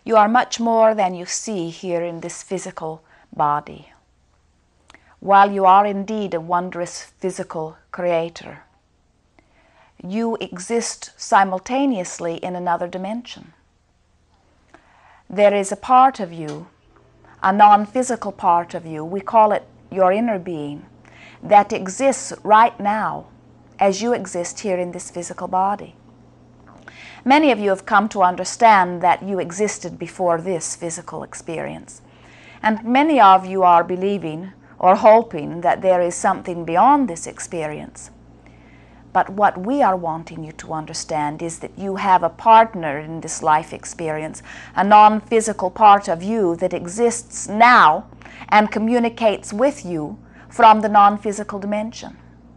You are much more than you see here in this physical body. While you are indeed a wondrous physical creator, you exist simultaneously in another dimension. There is a part of you, a non-physical part of you, we call it your inner being, that exists right now as you exist here in this physical body. Many of you have come to understand that you existed before this physical experience. And many of you are believing or hoping that there is something beyond this experience. But what we are wanting you to understand is that you have a partner in this life experience, a non-physical part of you that exists now and communicates with you from the non-physical dimension.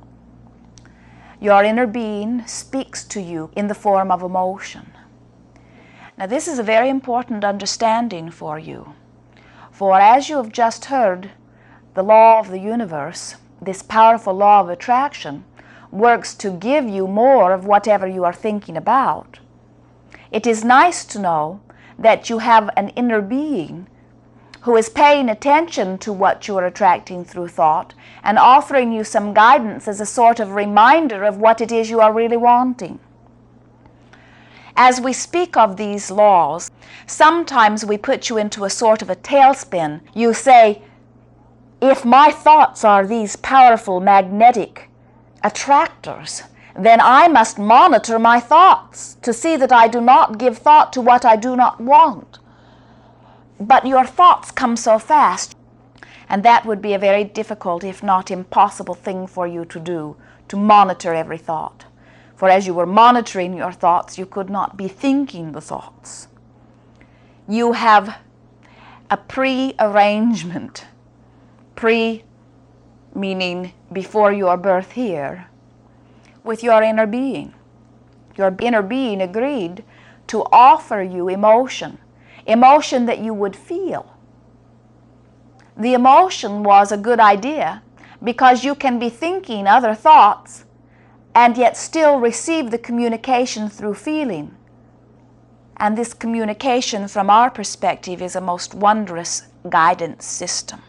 Your inner being speaks to you in the form of emotion. Now this is a very important understanding for you. For as you have just heard, the law of the universe, this powerful law of attraction, works to give you more of whatever you are thinking about. It is nice to know that you have an inner being who is paying attention to what you are attracting through thought and offering you some guidance as a sort of reminder of what it is you are really wanting. As we speak of these laws, sometimes we put you into a sort of a tailspin. You say, if my thoughts are these powerful magnetic attractors, then I must monitor my thoughts to see that I do not give thought to what I do not want. But your thoughts come so fast, and that would be a very difficult, if not impossible thing for you to do, to monitor every thought. For as you were monitoring your thoughts, you could not be thinking the thoughts. You have a pre-arrangement, meaning before your birth here, with your inner being. Your inner being agreed to offer you emotion that you would feel. The emotion was a good idea because you can be thinking other thoughts and yet still receive the communication through feeling. And this communication from our perspective is a most wondrous guidance system.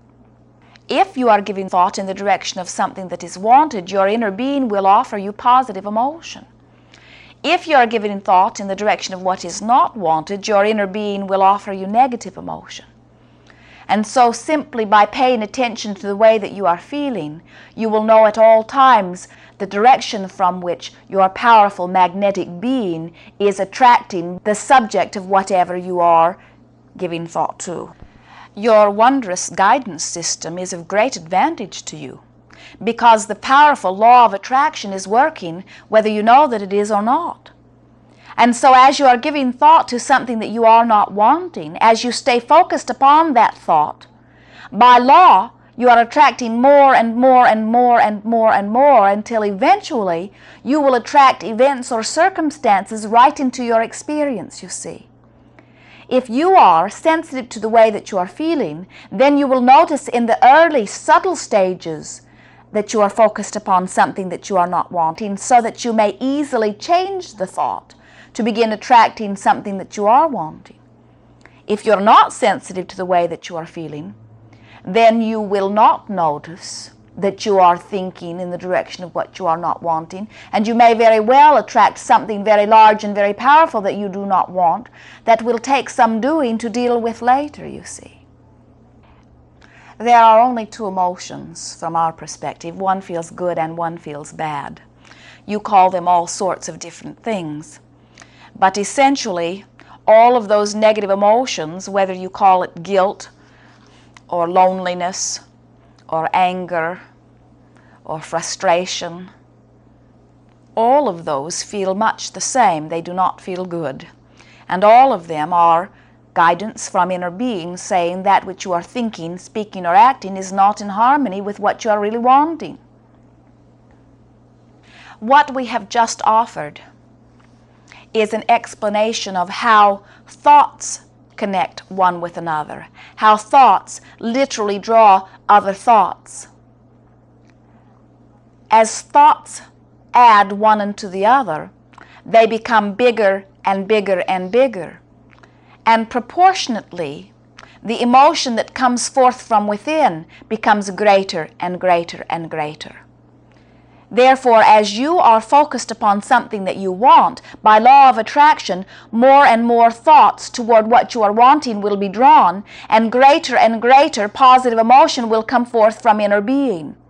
If you are giving thought in the direction of something that is wanted, your inner being will offer you positive emotion. If you are giving thought in the direction of what is not wanted, your inner being will offer you negative emotion. And so simply by paying attention to the way that you are feeling, you will know at all times the direction from which your powerful magnetic being is attracting the subject of whatever you are giving thought to. Your wondrous guidance system is of great advantage to you because the powerful law of attraction is working whether you know that it is or not. And so as you are giving thought to something that you are not wanting, as you stay focused upon that thought, by law you are attracting more and more and more and more and more until eventually you will attract events or circumstances right into your experience, you see. If you are sensitive to the way that you are feeling, then you will notice in the early subtle stages that you are focused upon something that you are not wanting, so that you may easily change the thought to begin attracting something that you are wanting. If you're not sensitive to the way that you are feeling, then you will not notice that you are thinking in the direction of what you are not wanting, and you may very well attract something very large and very powerful that you do not want, that will take some doing to deal with later, you see. There are only two emotions from our perspective. One feels good and one feels bad. You call them all sorts of different things. But essentially, all of those negative emotions, whether you call it guilt or loneliness or anger or frustration, all of those feel much the same. They do not feel good. And all of them are guidance from inner being saying that which you are thinking, speaking, or acting is not in harmony with what you are really wanting. What we have just offered is an explanation of how thoughts connect one with another, how thoughts literally draw other thoughts. As thoughts add one into the other, they become bigger and bigger and bigger. And proportionately, the emotion that comes forth from within becomes greater and greater and greater. Therefore, as you are focused upon something that you want, by law of attraction, more and more thoughts toward what you are wanting will be drawn, and greater positive emotion will come forth from inner being.